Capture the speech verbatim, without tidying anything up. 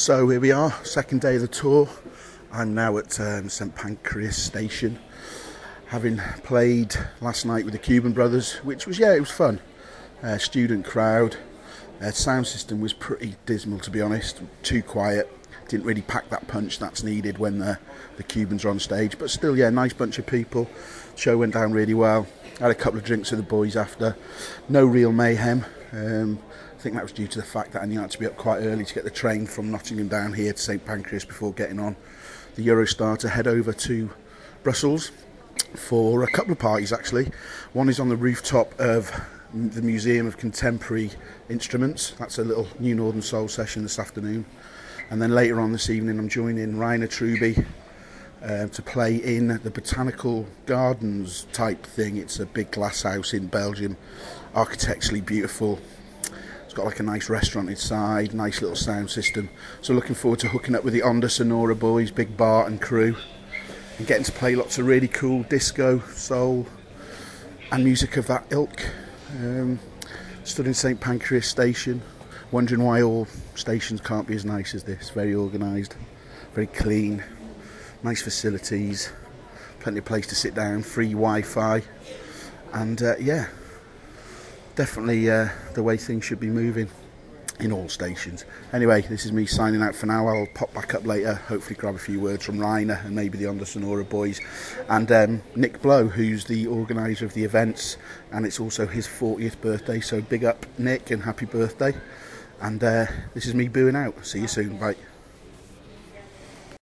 So here we are, second day of the tour. I'm now at um, St Pancras Station, having played last night with the Cuban Brothers, which was, yeah, it was fun. Uh, student crowd. Uh, sound system was pretty dismal, to be honest, too quiet. Didn't really pack that punch that's needed when the, the Cubans are on stage, but still, yeah, nice bunch of people. Show went down really well. Had a couple of drinks with the boys after. No real mayhem. Um, I think that was due to the fact that I knew I had to be up quite early to get the train from Nottingham down here to St Pancras before getting on the Eurostar to head over to Brussels for a couple of parties, actually. One is on the rooftop of the Museum of Contemporary Instruments. That's a little New Northern Soul session this afternoon. And then later on this evening I'm joining Rainer Truby uh, to play in the Botanical Gardens type thing. It's a big glass house in Belgium, architecturally beautiful. It's got like a nice restaurant inside, nice little sound system. So looking forward to hooking up with the Onda Sonora boys, Big Bart and crew, and getting to play lots of really cool disco, soul and music of that ilk. Um, stood in St Pancras Station, wondering why all stations can't be as nice as this. Very organised, very clean, nice facilities, plenty of place to sit down, free Wi-Fi, and uh, yeah, definitely uh, the way things should be moving in all stations. Anyway, this is me signing out for now. I'll pop back up later, hopefully grab a few words from Rainer and maybe the Onda Sonora boys, and um, Nick Blow, who's the organiser of the events, and it's also his fortieth birthday, so big up Nick and happy birthday. And uh, this is me booing out. See you soon, bye.